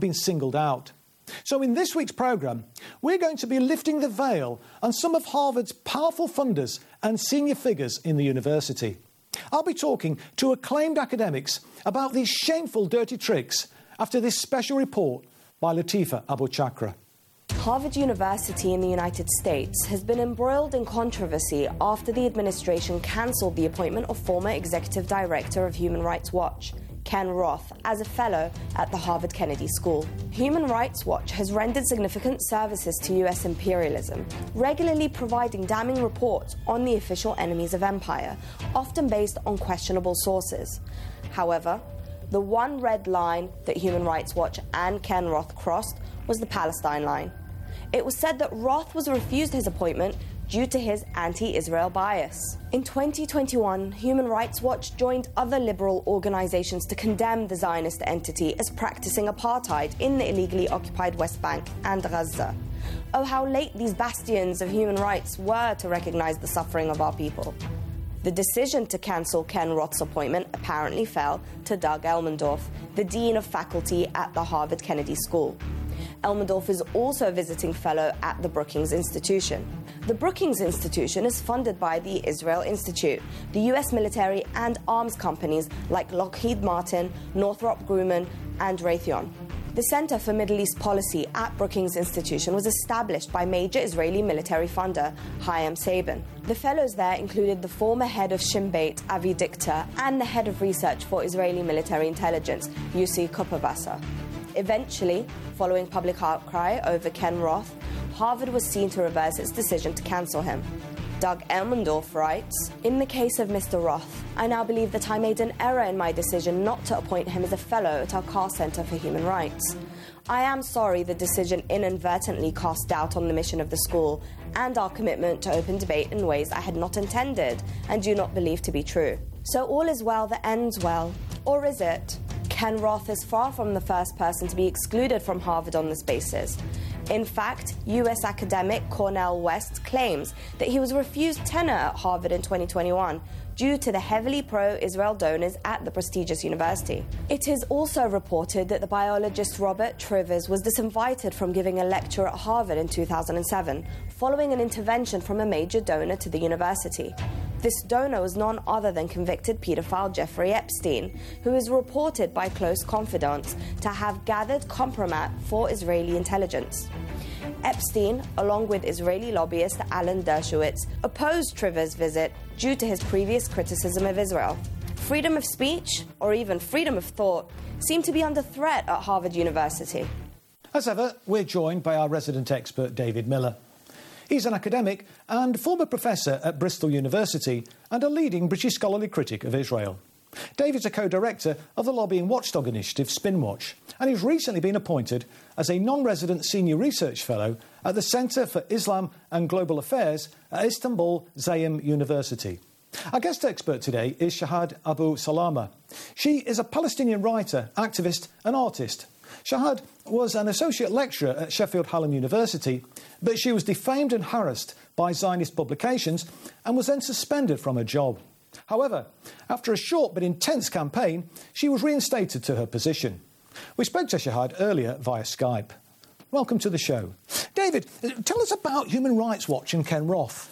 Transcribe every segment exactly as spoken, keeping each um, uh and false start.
been singled out. So in this week's programme, we're going to be lifting the veil on some of Harvard's powerful funders and senior figures in the university. I'll be talking to acclaimed academics about these shameful dirty tricks after this special report by Latifa Abochakra. Harvard University in the United States has been embroiled in controversy after the administration cancelled the appointment of former Executive Director of Human Rights Watch, Ken Roth, as a fellow at the Harvard Kennedy School. Human Rights Watch has rendered significant services to U S imperialism, regularly providing damning reports on the official enemies of empire, often based on questionable sources. However, the one red line that Human Rights Watch and Ken Roth crossed was the Palestine line. It was said that Roth was refused his appointment due to his anti-Israel bias. In twenty twenty-one, Human Rights Watch joined other liberal organisations to condemn the Zionist entity as practising apartheid in the illegally occupied West Bank and Gaza. Oh, how late these bastions of human rights were to recognise the suffering of our people. The decision to cancel Ken Roth's appointment apparently fell to Doug Elmendorf, the Dean of Faculty at the Harvard Kennedy School. Elmendorf is also a visiting fellow at the Brookings Institution. The Brookings Institution is funded by the Israel Institute, the U S military and arms companies like Lockheed Martin, Northrop Grumman, and Raytheon. The Center for Middle East Policy at Brookings Institution was established by major Israeli military funder Chaim Saban. The fellows there included the former head of Shin Bet, Avi Dichter, and the head of research for Israeli military intelligence, Yossi Kupperwasser. Eventually, following public outcry over Ken Roth, Harvard was seen to reverse its decision to cancel him. Doug Elmendorf writes, "In the case of Mister Roth, I now believe that I made an error in my decision not to appoint him as a fellow at our Carr Center for Human Rights. I am sorry the decision inadvertently cast doubt on the mission of the school and our commitment to open debate in ways I had not intended and do not believe to be true. So all is well that ends well. Or is it? Ken Roth is far from the first person to be excluded from Harvard on this basis. In fact, U S academic Cornel West claims that he was refused tenure at Harvard in twenty twenty-one due to the heavily pro-Israel donors at the prestigious university. It is also reported that the biologist Robert Trivers was disinvited from giving a lecture at Harvard in two thousand seven, following an intervention from a major donor to the university. This donor was none other than convicted paedophile Jeffrey Epstein, who is reported by close confidants to have gathered compromat for Israeli intelligence. Epstein, along with Israeli lobbyist Alan Dershowitz, opposed Trivers' visit due to his previous criticism of Israel. Freedom of speech, or even freedom of thought, seem to be under threat at Harvard University. As ever, we're joined by our resident expert, David Miller. He's an academic and former professor at Bristol University and a leading British scholarly critic of Israel. David's a co-director of the lobbying watchdog initiative Spinwatch, and he's recently been appointed as a non-resident senior research fellow at the Centre for Islam and Global Affairs at Istanbul Zaim University. Our guest expert today is Shahad Abu Salama. She is a Palestinian writer, activist and artist. Shahad was an associate lecturer at Sheffield Hallam University, but she was defamed and harassed by Zionist publications and was then suspended from her job. However, after a short but intense campaign, she was reinstated to her position. We spoke to Shahad earlier via Skype. Welcome to the show. David, tell us about Human Rights Watch and Ken Roth.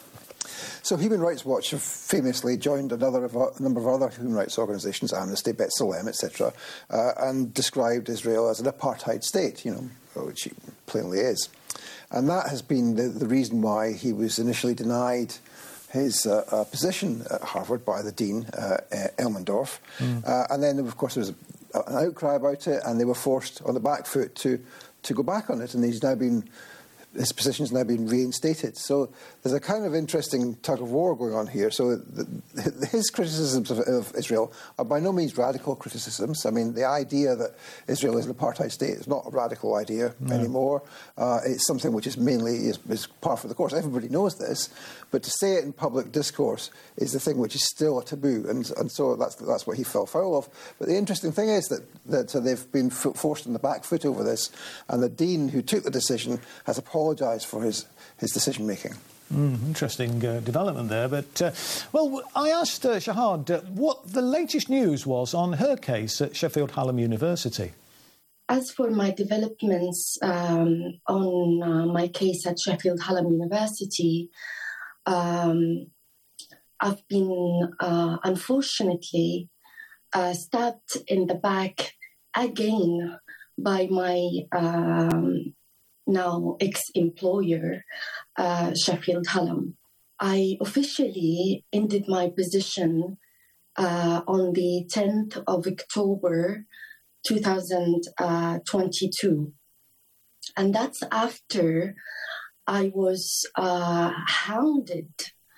So Human Rights Watch have famously joined another of a number of other human rights organisations, Amnesty, B'Tselem, et cetera, uh, and described Israel as an apartheid state, you know, which it plainly is. And that has been the, the reason why he was initially denied his uh, uh, position at Harvard by the dean, uh, Elmendorf. Mm. Uh, and then, of course, there was a, an outcry about it, and they were forced on the back foot to, to go back on it, and he's now been... his position has now been reinstated. So there's a kind of interesting tug of war going on here. So the, his criticisms of, of Israel are by no means radical criticisms. I mean, the idea that Israel is an apartheid state is not a radical idea no. anymore. Uh, it's something which is mainly is, is par for the course. Everybody knows this, but to say it in public discourse is the thing which is still a taboo, and, and so that's that's what he fell foul of. But the interesting thing is that that uh, they've been f- forced on the back foot over this, and the dean who took the decision has apologised for his, his decision-making. Mm, interesting uh, development there. But, uh, well, I asked uh, Shahad uh, what the latest news was on her case at Sheffield Hallam University. as for my developments um, on uh, my case at Sheffield Hallam University, um, I've been, uh, unfortunately, uh, stabbed in the back again by my um, now ex-employer, uh, Sheffield Hallam. I officially ended my position uh, on the tenth of October two thousand twenty-two. And that's after I was uh, hounded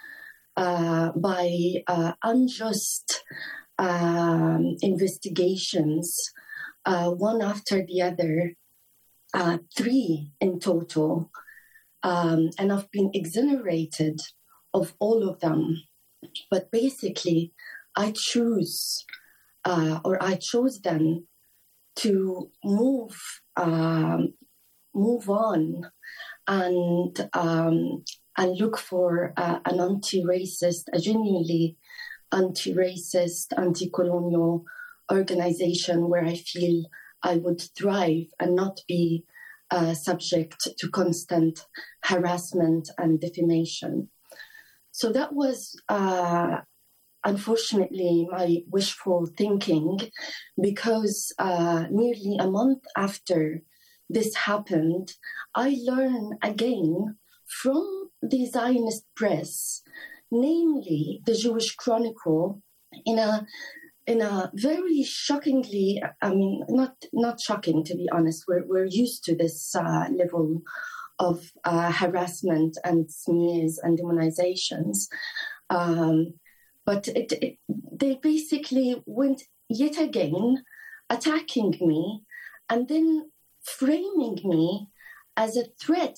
uh, by uh, unjust um, investigations, uh, one after the other, uh, three in total. Um, and I've been exonerated of all of them. But basically, I choose, uh, or I chose then to move, um, move on and um, and look for uh, an anti-racist, a genuinely anti-racist, anti-colonial organization where I feel I would thrive and not be uh, subject to constant harassment and defamation. So that was, uh, unfortunately, my wishful thinking, because uh, nearly a month after this happened, I learned again from the Zionist press, namely the Jewish Chronicle, in a in a very shockingly, I mean, not not shocking, to be honest. We're we're used to this uh, level of uh, harassment and smears and demonizations. Um, but it, it, they basically went yet again attacking me and then framing me as a threat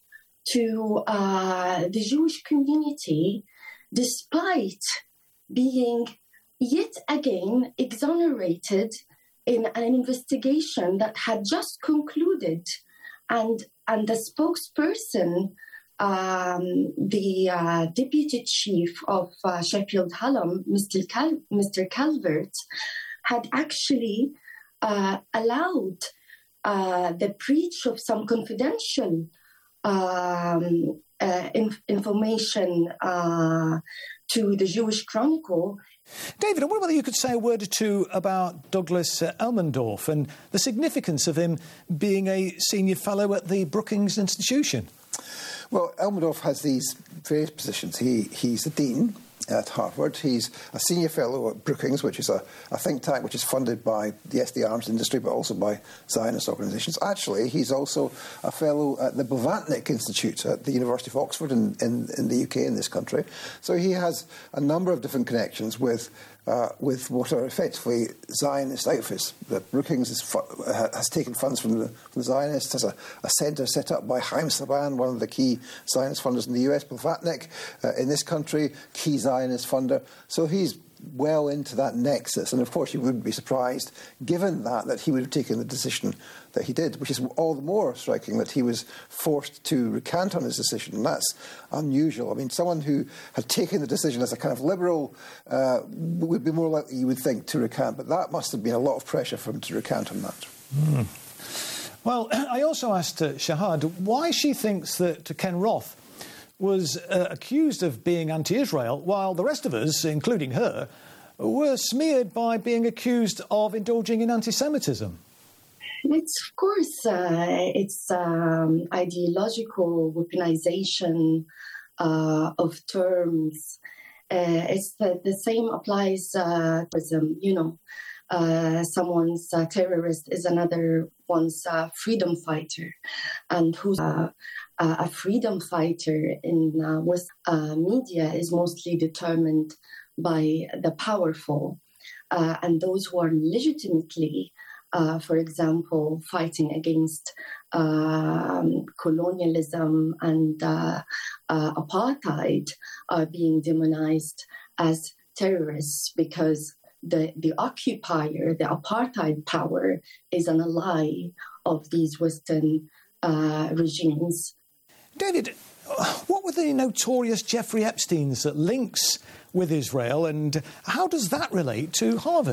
to uh, the Jewish community, despite being yet again exonerated in an investigation that had just concluded. And and the spokesperson, um, the uh, deputy chief of uh, Sheffield Hallam, Mister Cal- Mister Calvert, had actually uh, allowed uh, the breach of some confidential um, uh, in- information uh, to the Jewish Chronicle. David, I wonder whether you could say a word or two about Douglas uh, Elmendorf and the significance of him being a senior fellow at the Brookings Institution. Well, Elmendorf has these various positions. He He's the dean at Harvard. He's a senior fellow at Brookings, which is a, a think tank which is funded by, yes, the arms industry, but also by Zionist organisations. Actually, he's also a fellow at the Blavatnik Institute at the University of Oxford in, in, in the U K, in this country. So he has a number of different connections with uh, with what are effectively Zionist outfits. The Brookings is fu- has taken funds from the, from the Zionists, has a, a centre set up by Chaim Saban, one of the key Zionist funders in the U S, Blavatnik, uh, in this country, key Zionist funder. So he's well into that nexus, and of course you wouldn't be surprised, given that, that he would have taken the decision that he did, which is all the more striking that he was forced to recant on his decision, and that's unusual. I mean, someone who had taken the decision as a kind of liberal uh, would be more likely, you would think, to recant, but that must have been a lot of pressure for him to recant on that. Mm. Well, I also asked uh, Shahad why she thinks that Ken Roth was uh, accused of being anti-Israel, while the rest of us, including her, were smeared by being accused of indulging in anti-Semitism. It's, of course, uh, it's um, ideological weaponization uh, of terms. Uh, it's the, the same applies uh, to, you know, uh, someone's uh, terrorist is another one's uh, freedom fighter, and who's uh, a freedom fighter in uh, West uh, media is mostly determined by the powerful, uh, and those who are legitimately, uh, for example, fighting against um, colonialism and uh, uh, apartheid are being demonized as terrorists because the, the occupier, the apartheid power, is an ally of these Western uh, regimes. David, what were the notorious Jeffrey Epstein's links with Israel, and how does that relate to Harvard?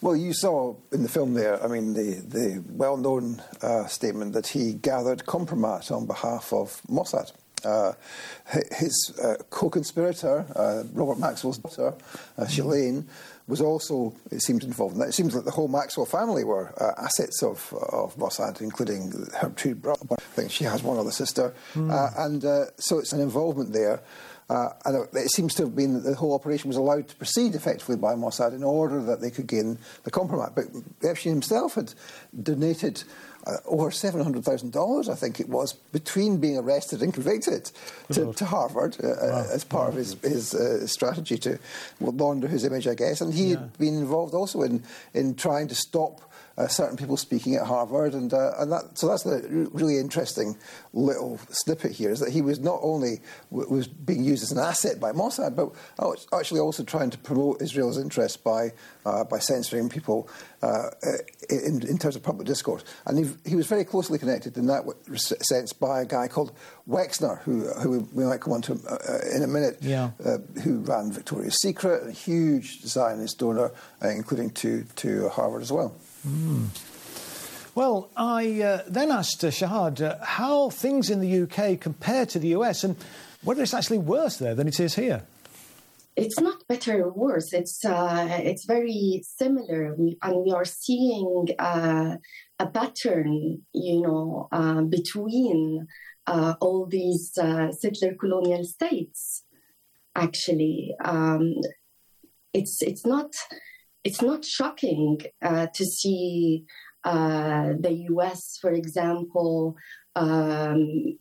Well, you saw in the film there, I mean, the, the well-known uh, statement that he gathered compromat on behalf of Mossad. Uh, his uh, co-conspirator, uh, Robert Maxwell's daughter, uh, Shalane, was also, it seemed, involved in that. It seems that the whole Maxwell family were uh, assets of of Mossad, including her two brothers. I think she has one other sister. Mm. Uh, and uh, so it's an involvement there. Uh, and it seems to have been that the whole operation was allowed to proceed effectively by Mossad in order that they could gain the compromat. But Epstein himself had donated uh, over seven hundred thousand dollars, I think it was, between being arrested and convicted to, to Harvard uh, wow. as part of his, his uh, strategy to launder his image, I guess. And he yeah. had been involved also in, in trying to stop Uh, certain people speaking at Harvard, and uh, and that so that's the really interesting little snippet here, is that he was not only w- was being used as an asset by Mossad, but oh, actually also trying to promote Israel's interests by uh, by censoring people uh, in, in terms of public discourse. And he, he was very closely connected in that sense by a guy called Wexner, who who we might come on to uh, in a minute, yeah. uh, who ran Victoria's Secret, a huge Zionist donor, uh, including to to Harvard as well. Mm. Well, I uh, then asked uh, Shahad uh, how things in the U K compare to the U S and whether it's actually worse there than it is here. It's not better or worse. It's uh, it's very similar, we, and we are seeing uh, a pattern, you know, uh, between uh, all these uh, settler colonial states. Actually, um, it's it's not. It's not shocking uh, to see uh, the U S, for example, um,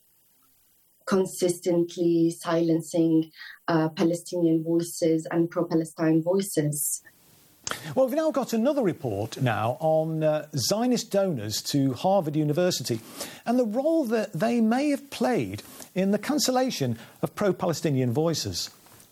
consistently silencing uh, Palestinian voices and pro-Palestine voices. Well, we've now got another report now on uh, Zionist donors to Harvard University and the role that they may have played in the cancellation of pro-Palestinian voices.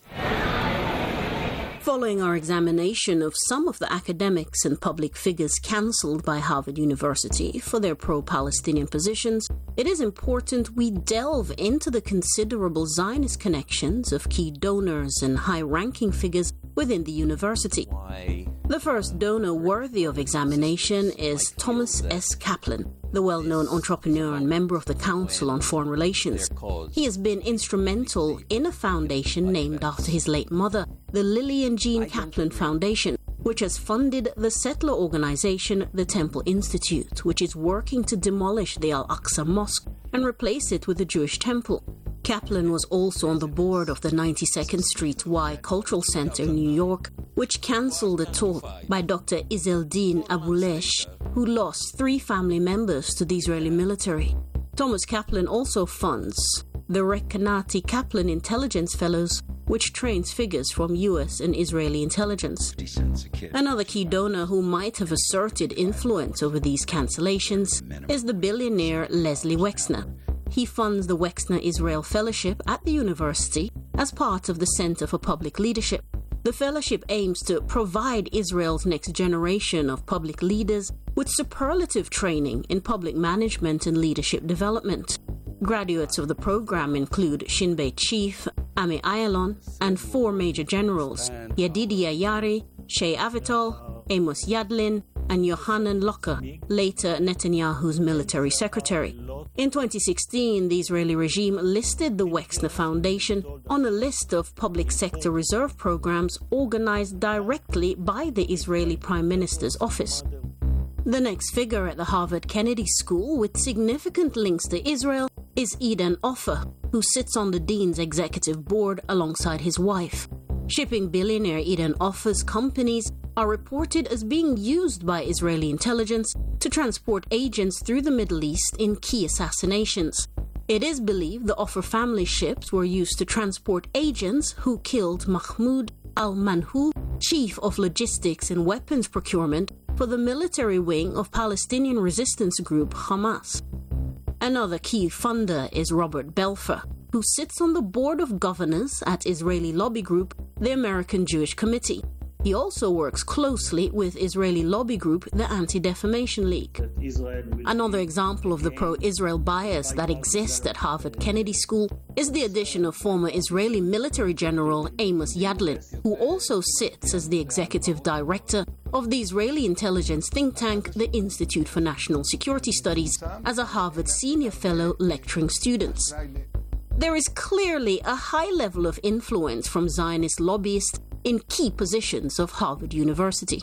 Following our examination of some of the academics and public figures cancelled by Harvard University for their pro-Palestinian positions, it is important we delve into the considerable Zionist connections of key donors and high-ranking figures within the university. Why? The first donor worthy of examination is Thomas S. Kaplan, the well-known entrepreneur and member of the Council on Foreign Relations. He has been instrumental in a foundation named after his late mother, the Lily and Jean Kaplan Foundation, which has funded the settler organization, the Temple Institute, which is working to demolish the Al-Aqsa Mosque and replace it with a Jewish temple. Kaplan was also on the board of the ninety-second Street Y Cultural Center in New York, which cancelled a talk by Doctor Izzeldin Abulesh, who lost three family members to the Israeli military. Thomas Kaplan also funds the Rekanati Kaplan Intelligence Fellows, which trains figures from U S and Israeli intelligence. Another key donor who might have asserted influence over these cancellations is the billionaire Leslie Wexner. He funds the Wexner Israel Fellowship at the university as part of the Center for Public Leadership. The fellowship aims to provide Israel's next generation of public leaders with superlative training in public management and leadership development. Graduates of the program include Shin Bet chief Ami Ayalon and four major generals, Yedidia Yari, Shea Avital, Amos Yadlin, and Yohanan Locker, later Netanyahu's military secretary. In twenty sixteen, the Israeli regime listed the Wexner Foundation on a list of public sector reserve programs organized directly by the Israeli Prime Minister's office. The next figure at the Harvard Kennedy School with significant links to Israel is Eden Offer, who sits on the dean's executive board alongside his wife. Shipping billionaire Eden Offer's companies are reported as being used by Israeli intelligence to transport agents through the Middle East in key assassinations. It is believed the Offer family ships were used to transport agents who killed Mahmoud al-Manhou, chief of logistics and weapons procurement for the military wing of Palestinian resistance group Hamas. Another key funder is Robert Belfer, who sits on the board of governors at Israeli lobby group, the American Jewish Committee. He also works closely with Israeli lobby group, the Anti-Defamation League. Another example of the pro-Israel bias that exists at Harvard Kennedy School is the addition of former Israeli military general Amos Yadlin, who also sits as the executive director of the Israeli intelligence think tank, the Institute for National Security Studies, as a Harvard senior fellow lecturing students. There is clearly a high level of influence from Zionist lobbyists in key positions of Harvard University.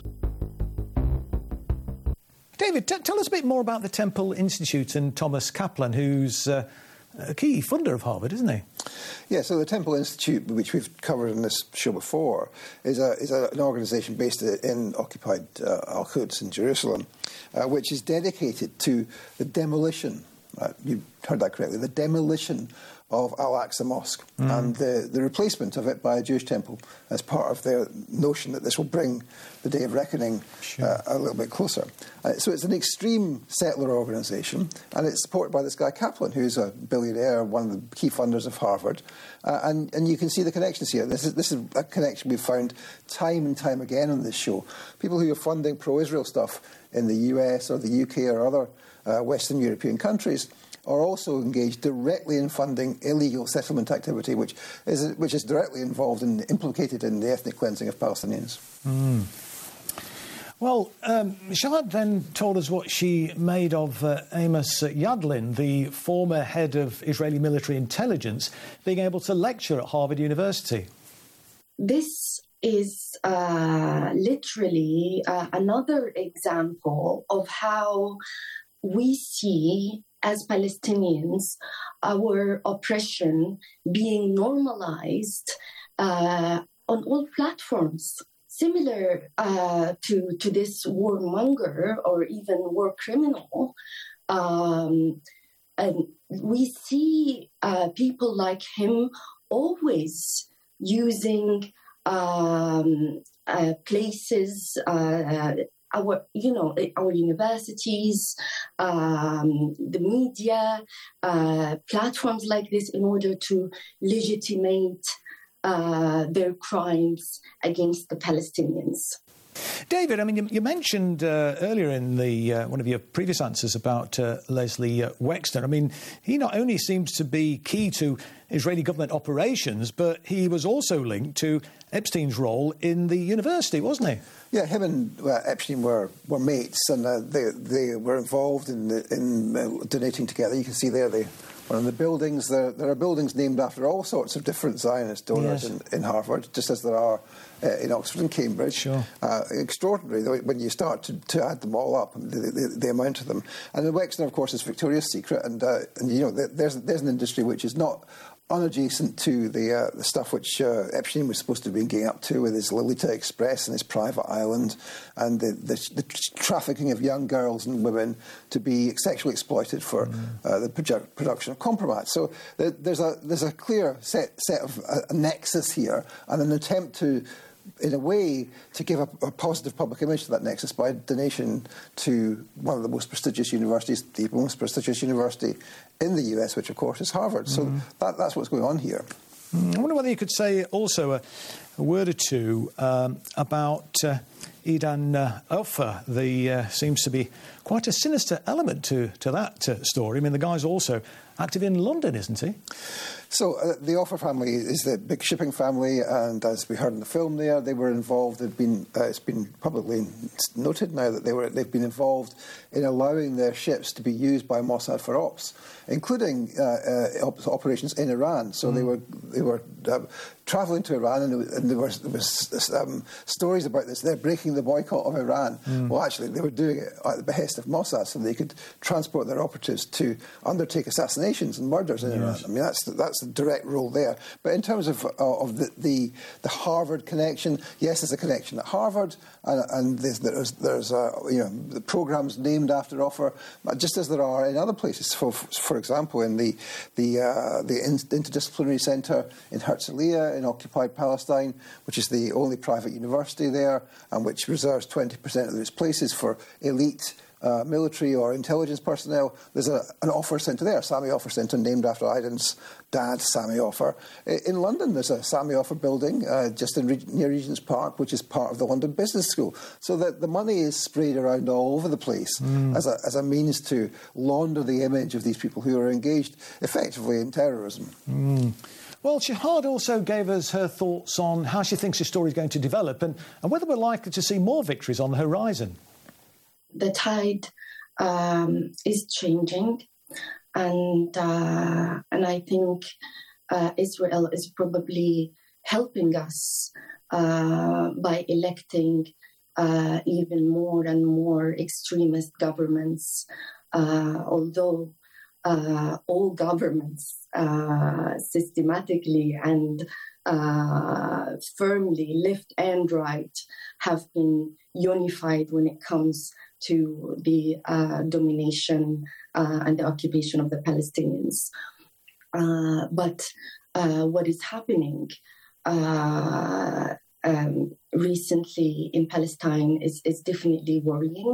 David, t- tell us a bit more about the Temple Institute and Thomas Kaplan, who's uh, a key funder of Harvard, isn't he? Yeah, so the Temple Institute, which we've covered in this show before, is, a, is a, an organisation based in occupied uh, Al-Quds in Jerusalem, uh, which is dedicated to the demolition, uh, you heard that correctly, the demolition of Al-Aqsa Mosque mm. and the, the replacement of it by a Jewish temple as part of their notion that this will bring the day of reckoning sure. uh, a little bit closer. Uh, so it's an extreme settler organisation, and it's supported by this guy Kaplan, who's a billionaire, one of the key funders of Harvard. Uh, and, and you can see the connections here. This is, this is a connection we've found time and time again on this show. People who are funding pro-Israel stuff in the U S or the U K or other uh, Western European countries are also engaged directly in funding illegal settlement activity, which is which is directly involved and implicated in the ethnic cleansing of Palestinians. Mm. Well, um, Shahad then told us what she made of uh, Amos Yadlin, the former head of Israeli military intelligence, being able to lecture at Harvard University. This is uh, literally uh, another example of how we see, as Palestinians, our oppression being normalized uh, on all platforms. Similar uh, to, to this warmonger or even war criminal, um, and we see uh, people like him always using um, uh, places, uh, our, you know, our universities, um, the media, uh, platforms like this in order to legitimate uh, their crimes against the Palestinians. David, I mean, you, you mentioned uh, earlier in the uh, one of your previous answers about uh, Leslie uh, Wexner. I mean, he not only seems to be key to Israeli government operations, but he was also linked to Epstein's role in the university, wasn't he? Yeah, him and uh, Epstein were, were mates, and uh, they they were involved in the, in uh, donating together. You can see there they were in the buildings. There, there are buildings named after all sorts of different Zionist donors yes. in, in Harvard, just as there are uh, in Oxford and Cambridge. Sure. Uh, extraordinary when you start to, to add them all up, the, the, the amount of them. And the Wexner, of course, is Victoria's Secret, and uh, and you know there's there's an industry which is not unadjacent to the uh, the stuff which uh, Epstein was supposed to be getting up to with his Lolita Express and his private island, and the, the, the trafficking of young girls and women to be sexually exploited for mm. uh, the produ- production of compromat. So uh, there's a there's a clear set set of uh, a nexus here, and an attempt to, in a way, to give a, a positive public image to that nexus by donation to one of the most prestigious universities, the most prestigious university in the U S, which of course is Harvard. So mm. that, that's what's going on here. Mm, I wonder whether you could say also a, a word or two um, about uh, Idan uh, Ofer. There uh, seems to be quite a sinister element to, to that uh, story. I mean, the guy's also active in London, isn't he? So uh, the Ofer family is the big shipping family, and as we heard in the film there, they were involved. They've been uh, it's been publicly noted now that they were they've been involved in allowing their ships to be used by Mossad for ops, including uh, uh, op- operations in Iran. So mm. they were they were uh, travelling to Iran, and, and there was there was um, stories about this. They're breaking the boycott of Iran. Mm. Well, actually, they were doing it at the behest of Mossad, so they could transport their operatives to undertake assassinations and murders in yes. Iran. I mean, that's that's the direct role there. But in terms of uh, of the, the the Harvard connection, yes, there's a connection at Harvard, and, and there's there's, there's uh, you know the programs named after Ofer, just as there are in other places. For for example, in the the uh, the Interdisciplinary Centre in Herzliya in occupied Palestine, which is the only private university there, and which reserves twenty percent of its places for elite Uh, military or intelligence personnel. There's a, an Ofer Centre there, Sami Ofer Centre, named after Idan's dad, Sami Ofer. In London, there's a Sami Ofer building uh, just in Re- near Regent's Park, which is part of the London Business School. So that the money is sprayed around all over the place mm. as, a, as a means to launder the image of these people who are engaged effectively in terrorism. Mm. Well, Shahad also gave us her thoughts on how she thinks the story is going to develop and, and whether we're likely to see more victories on the horizon. The tide um, is changing, and uh, and I think uh, Israel is probably helping us uh, by electing uh, even more and more extremist governments, uh, although uh, all governments uh, systematically and uh, firmly, left and right, have been unified when it comes to the uh, domination uh, and the occupation of the Palestinians. Uh, but uh, what is happening uh, um, recently in Palestine is, is definitely worrying.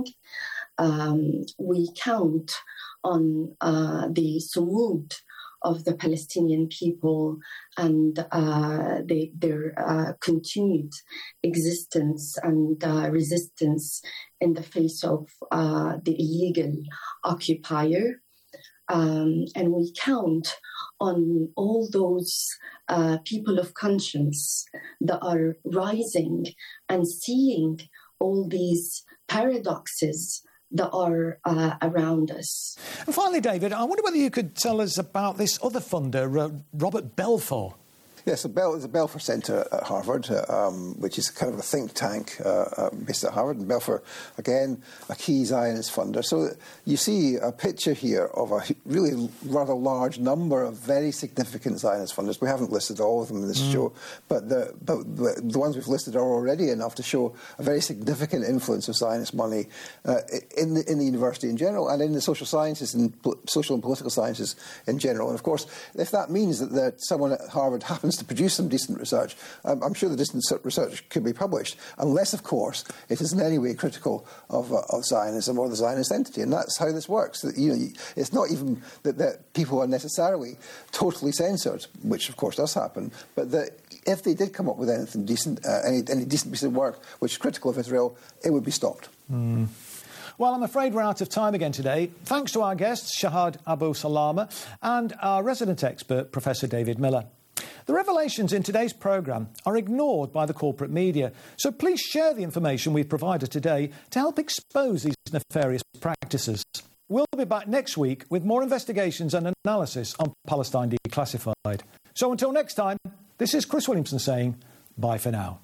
Um, we count on uh, the sumud of the Palestinian people and uh, they, their uh, continued existence and uh, resistance in the face of uh, the illegal occupier. Um, and we count on all those uh, people of conscience that are rising and seeing all these paradoxes that are uh, around us. And finally, David, I wonder whether you could tell us about this other funder, uh, Robert Belfer. Yes, the Bel- the Belfer Center at Harvard, uh, um, which is kind of a think tank uh, uh, based at Harvard. And Belfer, again, a key Zionist funder. So you see a picture here of a really rather large number of very significant Zionist funders. We haven't listed all of them in this mm. show, but the, but the, the ones we've listed are already enough to show a very significant influence of Zionist money uh, in, the, in the university in general and in the social sciences and pol- social and political sciences in general. And, of course, if that means that, that someone at Harvard happens to produce some decent research, I'm, I'm sure the decent research could be published, unless, of course, it is in any way critical of, uh, of Zionism or the Zionist entity. And that's how this works. You know, it's not even that, that people are necessarily totally censored, which, of course, does happen, but that if they did come up with anything decent, uh, any, any decent piece of work which is critical of Israel, it would be stopped. Mm. Well, I'm afraid we're out of time again today. Thanks to our guests, Shahad Abu Salama, and our resident expert, Professor David Miller. The revelations in today's programme are ignored by the corporate media, so please share the information we've provided today to help expose these nefarious practices. We'll be back next week with more investigations and analysis on Palestine Declassified. So until next time, this is Chris Williamson saying bye for now.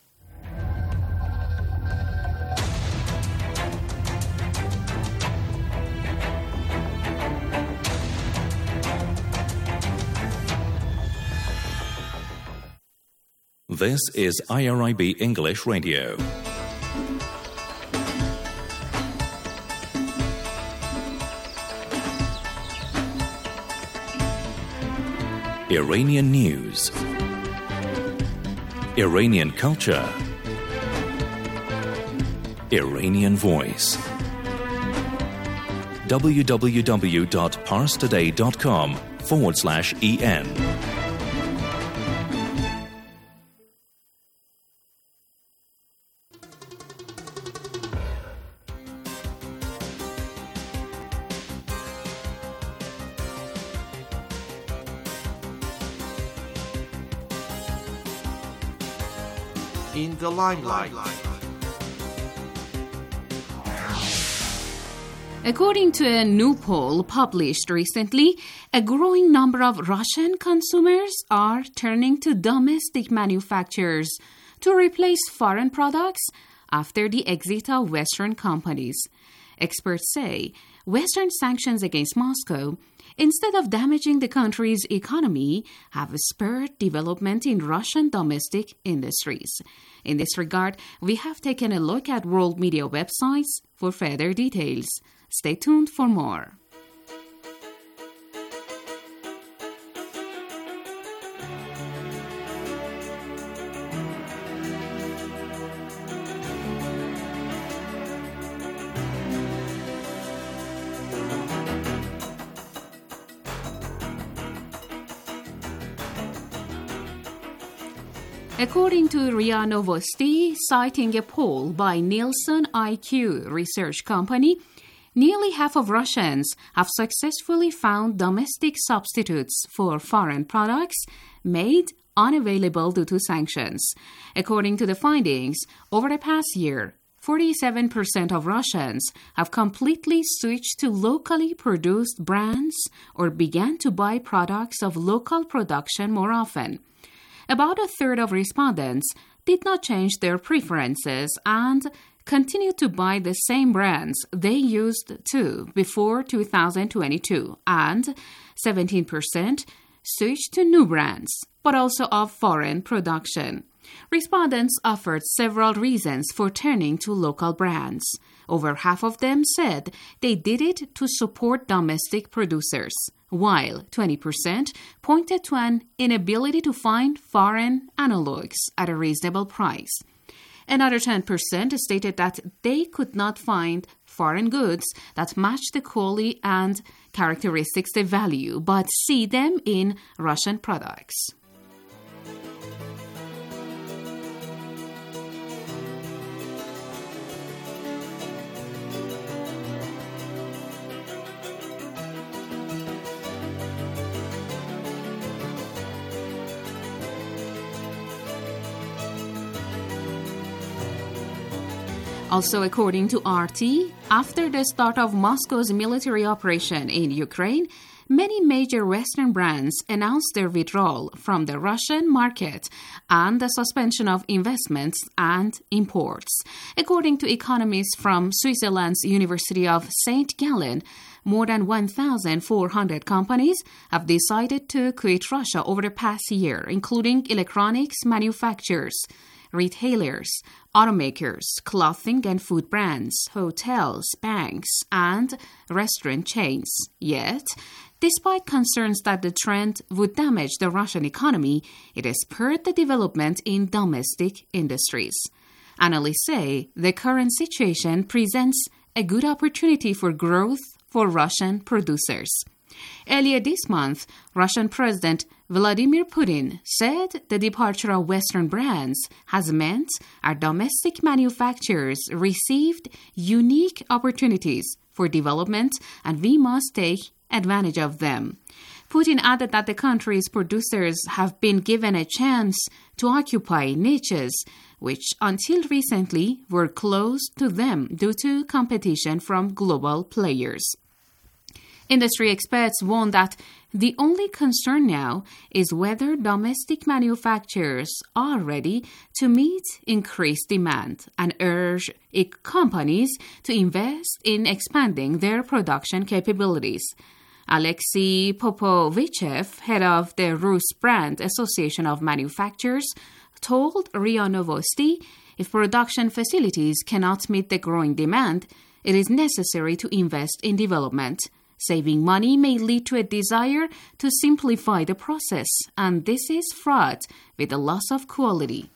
This is I R I B English Radio. Iranian news, Iranian culture, Iranian voice. www.parstoday.com forward slash EN. In the limelight. According to a new poll published recently, a growing number of Russian consumers are turning to domestic manufacturers to replace foreign products after the exit of Western companies. Experts say Western sanctions against Moscow, instead of damaging the country's economy, have spurred development in Russian domestic industries. In this regard, we have taken a look at world media websites for further details. Stay tuned for more. According to R I A Novosti, citing a poll by Nielsen I Q research company, nearly half of Russians have successfully found domestic substitutes for foreign products made unavailable due to sanctions. According to the findings, over the past year, forty-seven percent of Russians have completely switched to locally produced brands or began to buy products of local production more often. About a third of respondents did not change their preferences and continued to buy the same brands they used to before two thousand twenty-two, and seventeen percent switched to new brands, but also of foreign production. Respondents offered several reasons for turning to local brands. Over half of them said they did it to support domestic producers, while twenty percent pointed to an inability to find foreign analogs at a reasonable price. Another ten percent stated that they could not find foreign goods that match the quality and characteristics they value, but see them in Russian products. Also, according to R T, after the start of Moscow's military operation in Ukraine, many major Western brands announced their withdrawal from the Russian market and the suspension of investments and imports. According to economists from Switzerland's University of Saint Gallen, more than one thousand four hundred companies have decided to quit Russia over the past year, including electronics manufacturers, retailers, automakers, clothing and food brands, hotels, banks, and restaurant chains. Yet, despite concerns that the trend would damage the Russian economy, it has spurred the development in domestic industries. Analysts say the current situation presents a good opportunity for growth for Russian producers. Earlier this month, Russian President Vladimir Putin said the departure of Western brands has meant our domestic manufacturers received unique opportunities for development, and we must take advantage of them. Putin added that the country's producers have been given a chance to occupy niches which until recently were closed to them due to competition from global players. Industry experts warn that the only concern now is whether domestic manufacturers are ready to meet increased demand, and urge companies to invest in expanding their production capabilities. Alexei Popovichev, head of the Rus Brand Association of Manufacturers, told R I A Novosti, if production facilities cannot meet the growing demand, it is necessary to invest in development. Saving money may lead to a desire to simplify the process, and this is fraught with a loss of quality.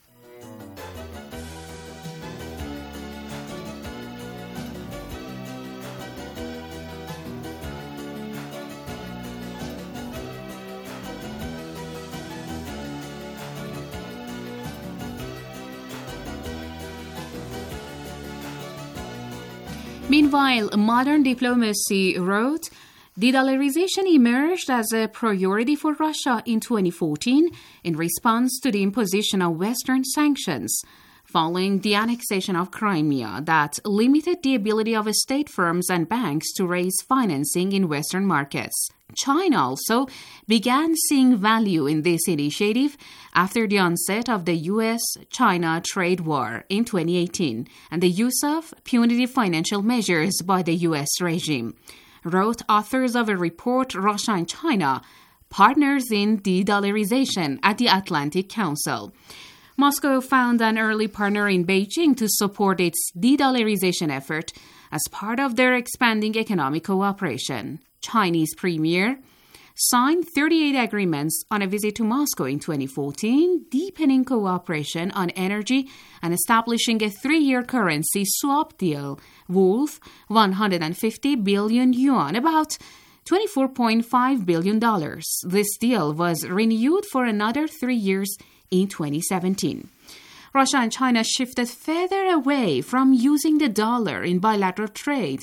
Meanwhile, Modern Diplomacy wrote, de-dollarization emerged as a priority for Russia in twenty fourteen in response to the imposition of Western sanctions following the annexation of Crimea that limited the ability of state firms and banks to raise financing in Western markets. China also began seeing value in this initiative after the onset of the U S China trade war in twenty eighteen and the use of punitive financial measures by the U S regime, wrote authors of a report, Russia and China, Partners in De-Dollarization at the Atlantic Council. Moscow found an early partner in Beijing to support its de-dollarization effort as part of their expanding economic cooperation. Chinese premier signed thirty-eight agreements on a visit to Moscow in twenty fourteen, deepening cooperation on energy and establishing a three-year currency swap deal worth one hundred fifty billion yuan, about twenty-four point five billion dollars. This deal was renewed for another three years in twenty seventeen. Russia and China shifted further away from using the dollar in bilateral trade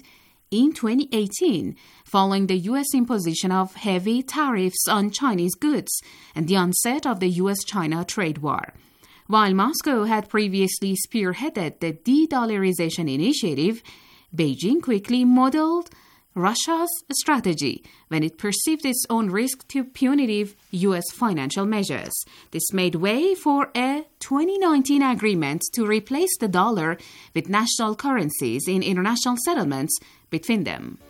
in twenty eighteen, following the U S imposition of heavy tariffs on Chinese goods and the onset of the U S China trade war. While Moscow had previously spearheaded the de-dollarization initiative, Beijing quickly modeled Russia's strategy when it perceived its own risk to punitive U S financial measures. This made way for a twenty nineteen agreement to replace the dollar with national currencies in international settlements between them.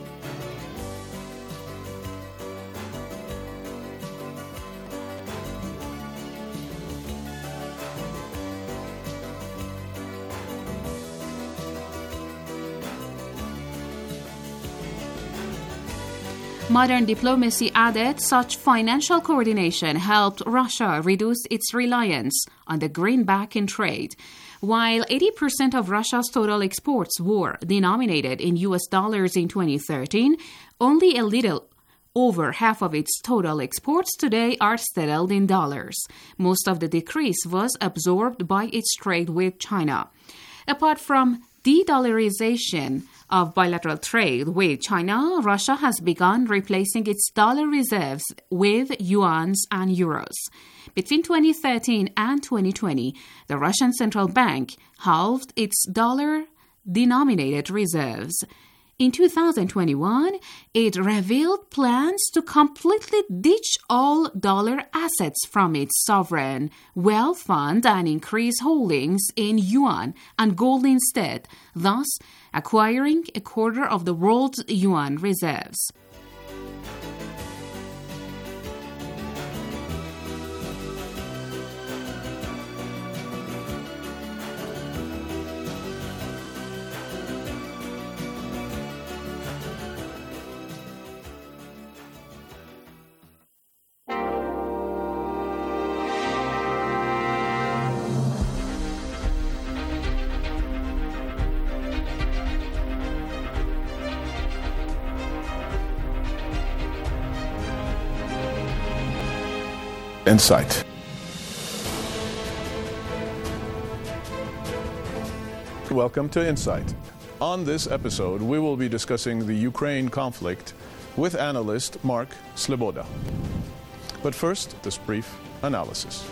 Modern diplomacy added such financial coordination helped Russia reduce its reliance on the greenback in trade. While eighty percent of Russia's total exports were denominated in U S dollars in twenty thirteen, only a little over half of its total exports today are settled in dollars. Most of the decrease was absorbed by its trade with China. Apart from de-dollarization of bilateral trade with China, Russia has begun replacing its dollar reserves with yuans and euros. Between twenty thirteen and twenty twenty, the Russian central bank halved its dollar-denominated reserves. In two thousand twenty-one, it revealed plans to completely ditch all dollar assets from its sovereign wealth fund and increase holdings in yuan and gold instead, thus acquiring a quarter of the world's yuan reserves. Insight. Welcome to Insight. On this episode, we will be discussing the Ukraine conflict with analyst Mark Sleboda. But first, this brief analysis.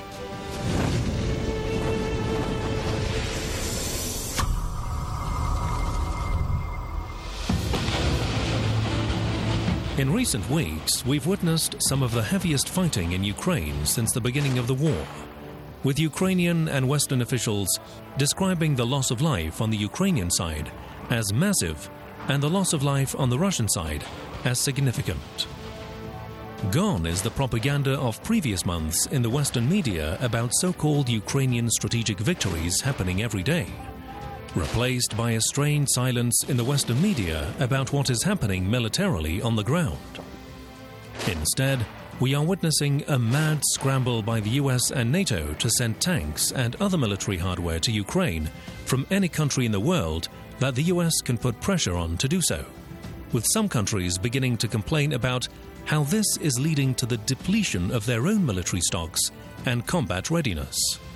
In recent weeks, we've witnessed some of the heaviest fighting in Ukraine since the beginning of the war, with Ukrainian and Western officials describing the loss of life on the Ukrainian side as massive and the loss of life on the Russian side as significant. Gone is the propaganda of previous months in the Western media about so-called Ukrainian strategic victories happening every day, replaced by a strained silence in the Western media about what is happening militarily on the ground. Instead, we are witnessing a mad scramble by the U S and NATO to send tanks and other military hardware to Ukraine from any country in the world that the U S can put pressure on to do so, with some countries beginning to complain about how this is leading to the depletion of their own military stocks and combat readiness.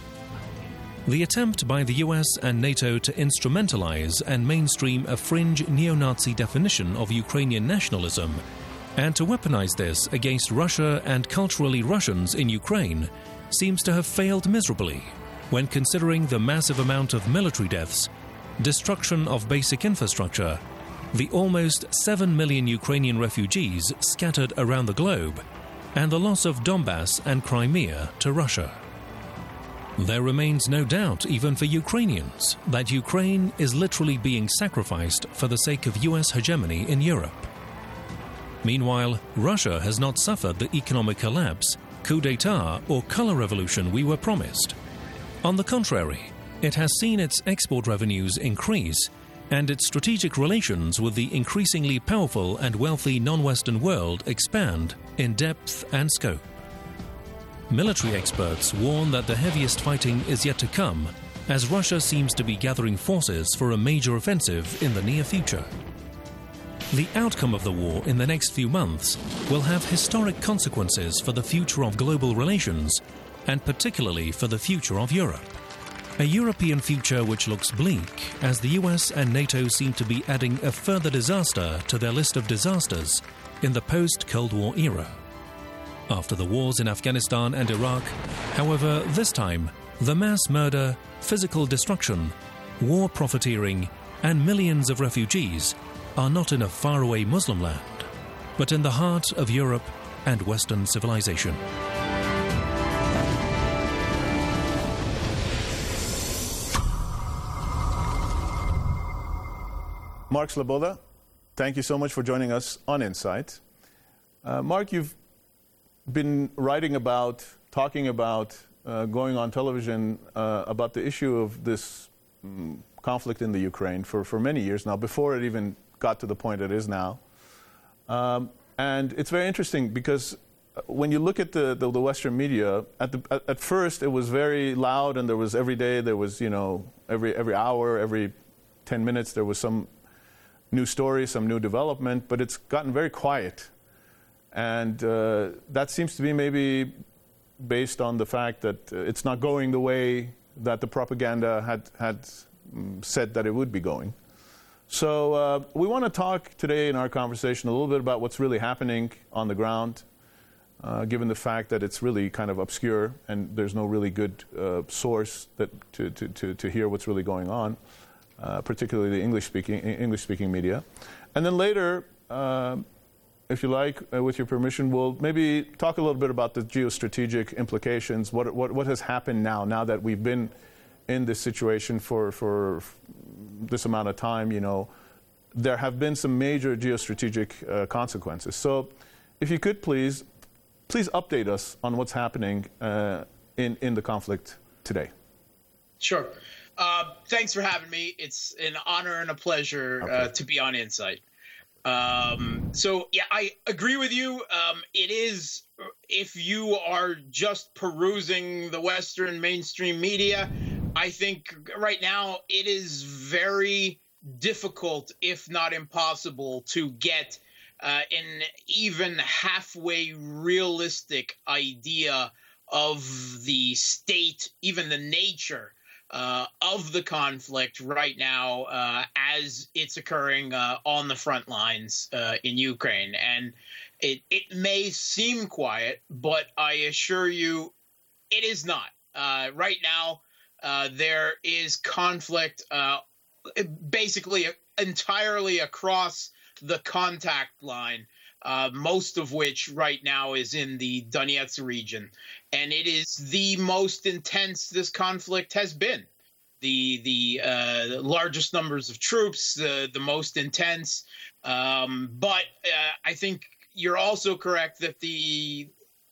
The attempt by the U S and NATO to instrumentalize and mainstream a fringe neo-Nazi definition of Ukrainian nationalism and to weaponize this against Russia and culturally Russians in Ukraine seems to have failed miserably when considering the massive amount of military deaths, destruction of basic infrastructure, the almost seven million Ukrainian refugees scattered around the globe, and the loss of Donbass and Crimea to Russia. There remains no doubt, even for Ukrainians, that Ukraine is literally being sacrificed for the sake of U S hegemony in Europe. Meanwhile, Russia has not suffered the economic collapse, coup d'etat, or color revolution we were promised. On the contrary, it has seen its export revenues increase and its strategic relations with the increasingly powerful and wealthy non-Western world expand in depth and scope. Military experts warn that the heaviest fighting is yet to come, as Russia seems to be gathering forces for a major offensive in the near future. The outcome of the war in the next few months will have historic consequences for the future of global relations, and particularly for the future of Europe. A European future which looks bleak as the U S and NATO seem to be adding a further disaster to their list of disasters in the post-Cold War era. After the wars in Afghanistan and Iraq, however, this time, the mass murder, physical destruction, war profiteering, and millions of refugees are not in a faraway Muslim land, but in the heart of Europe and Western civilization. Mark Sleboda, thank you so much for joining us on Insight. Uh, Mark, you've been writing about, talking about, uh, going on television uh, about the issue of this um, conflict in the Ukraine for, for many years now, before it even got to the point it is now. Um, and it's very interesting because when you look at the, the, the Western media, at, the, at, at first it was very loud, and there was every day, there was, you know, every, every hour, every ten minutes, there was some new story, some new development, but it's gotten very quiet. And uh, that seems to be maybe based on the fact that uh, it's not going the way that the propaganda had, had um, said that it would be going. So uh, we want to talk today in our conversation a little bit about what's really happening on the ground, uh, given the fact that it's really kind of obscure and there's no really good uh, source that to, to, to, to hear what's really going on. Uh, particularly the English-speaking English-speaking media. And then later, uh, if you like, uh, with your permission, we'll maybe talk a little bit about the geostrategic implications, what, what, what has happened now, now that we've been in this situation for, for this amount of time, you know. There have been some major geostrategic uh, consequences. So if you could please, please update us on what's happening uh, in, in the conflict today. Sure. Uh, thanks for having me. It's an honor and a pleasure okay. uh, to be on Insight. Um, so, yeah, I agree with you. Um, it is, if you are just perusing the Western mainstream media, I think right now it is very difficult, if not impossible, to get uh, an even halfway realistic idea of the state, even the nature Uh, of the conflict right now uh, as it's occurring uh, on the front lines uh, in Ukraine. And it, it may seem quiet, but I assure you it is not. Uh, right now, uh, there is conflict uh, basically entirely across the contact line, uh, most of which right now is in the Donetsk region. And it is the most intense this conflict has been. The the uh, largest numbers of troops, uh, the most intense. Um, but uh, I think you're also correct that the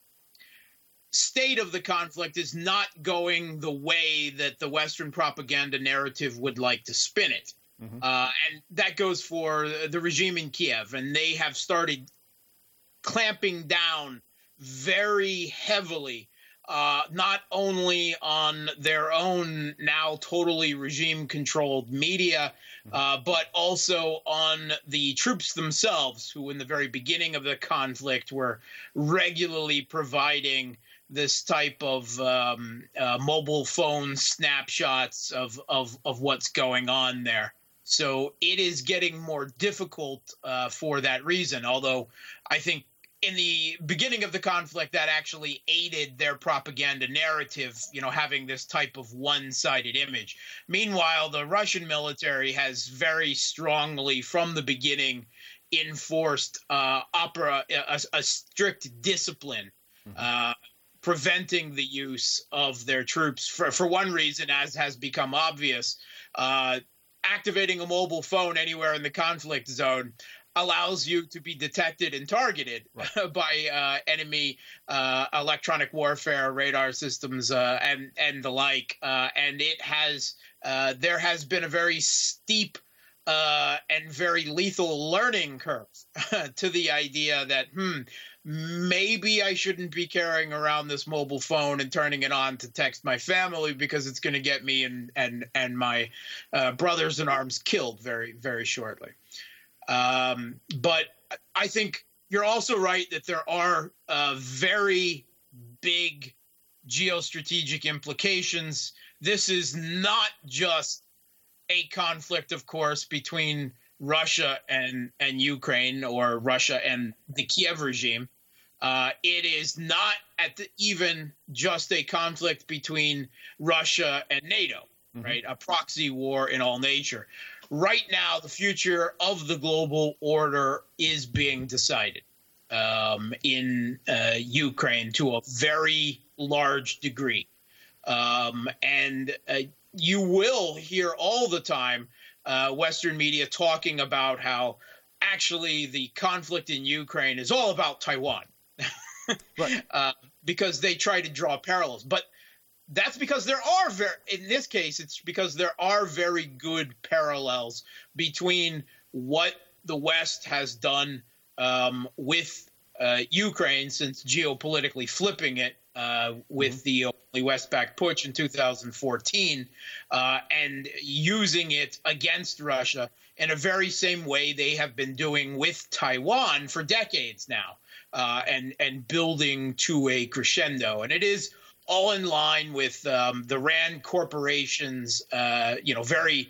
state of the conflict is not going the way that the Western propaganda narrative would like to spin it. Mm-hmm. Uh, and that goes for the regime in Kiev. And they have started clamping down very heavily, uh, not only on their own now totally regime-controlled media, uh, but also on the troops themselves, who in the very beginning of the conflict were regularly providing this type of um, uh, mobile phone snapshots of, of, of what's going on there. So it is getting more difficult uh, for that reason, although I think in the beginning of the conflict, that actually aided their propaganda narrative, you know, having this type of one-sided image. Meanwhile, the Russian military has very strongly, from the beginning, enforced uh, opera, a, a strict discipline, mm-hmm. uh, preventing the use of their troops for, for one reason, as has become obvious. Uh, activating a mobile phone anywhere in the conflict zone allows you to be detected and targeted right. by uh, enemy uh, electronic warfare, radar systems, uh, and and the like. Uh, and it has uh, there has been a very steep uh, and very lethal learning curve to the idea that hmm, maybe I shouldn't be carrying around this mobile phone and turning it on to text my family because it's going to get me and and and my uh, brothers in arms killed very very shortly. Um, but I think you're also right that there are uh, very big geostrategic implications. This is not just a conflict, of course, between Russia and, and Ukraine, or Russia and the Kiev regime. Uh, it is not at the, even just a conflict between Russia and NATO, mm-hmm. right? A proxy war in all nature. Right now, the future of the global order is being decided um, in uh, Ukraine to a very large degree. Um, and uh, you will hear all the time uh, Western media talking about how actually the conflict in Ukraine is all about Taiwan. Right. uh, because they try to draw parallels. But that's because there are very, in this case, it's because there are very good parallels between what the West has done um, with uh, Ukraine since geopolitically flipping it uh, with mm-hmm. the only West-backed putsch in two thousand fourteen uh, and using it against Russia in a very same way they have been doing with Taiwan for decades now, uh, and, and building to a crescendo. And it is all in line with um, the RAND Corporation's, uh, you know, very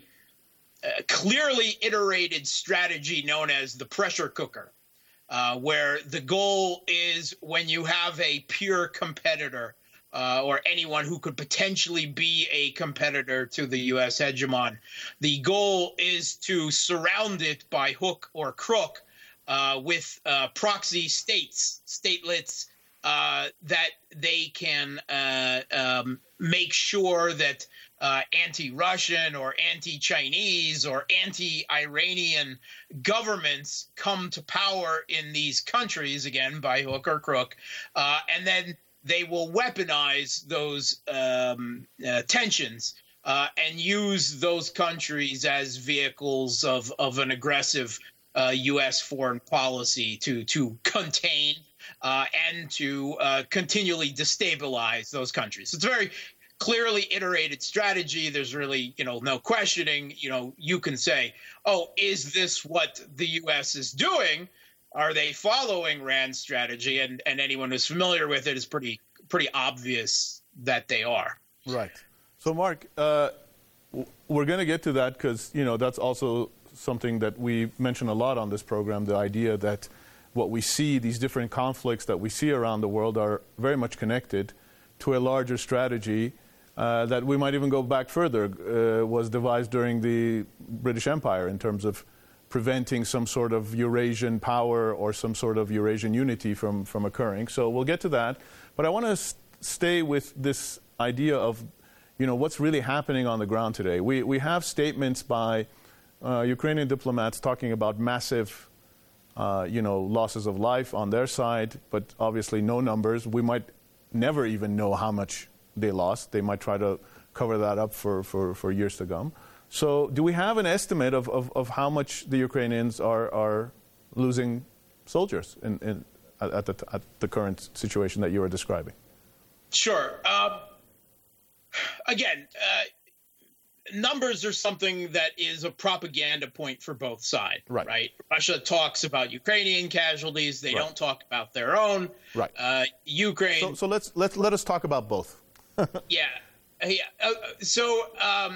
uh, clearly iterated strategy known as the pressure cooker, uh, where the goal is when you have a pure competitor uh, or anyone who could potentially be a competitor to the U S hegemon, the goal is to surround it by hook or crook uh, with uh, proxy states, statelets, Uh, that they can uh, um, make sure that uh, anti-Russian or anti-Chinese or anti-Iranian governments come to power in these countries, again, by hook or crook, uh, and then they will weaponize those um, uh, tensions uh, and use those countries as vehicles of, of an aggressive uh, U S foreign policy to, to contain Uh, and to uh, continually destabilize those countries. So it's a very clearly iterated strategy. There's really, you know, no questioning. You know, you can say, oh, is this what the U S is doing? Are they following RAND's strategy? And and anyone who's familiar with it is pretty pretty obvious that they are. Right. So, Mark, uh, we're going to get to that because, you know, that's also something that we mention a lot on this program, the idea that what we see, these different conflicts that we see around the world are very much connected to a larger strategy uh, that we might even go back further, uh, was devised during the British Empire in terms of preventing some sort of Eurasian power or some sort of Eurasian unity from, from occurring. So we'll get to that. But I want to st- stay with this idea of, you know, what's really happening on the ground today. We, we have statements by uh, Ukrainian diplomats talking about massive Uh, you know, losses of life on their side, but obviously no numbers. We might never even know how much they lost. They might try to cover that up for, for, for years to come. So do we have an estimate of, of, of how much the Ukrainians are, are losing soldiers in, in, at, the, at the current situation that you were describing? Sure. Um, again, uh, numbers are something that is a propaganda point for both sides, right? right? Russia talks about Ukrainian casualties; they right. don't talk about their own. Right. Uh, Ukraine. So, so let's let's let us talk about both. yeah. yeah. Uh, so um,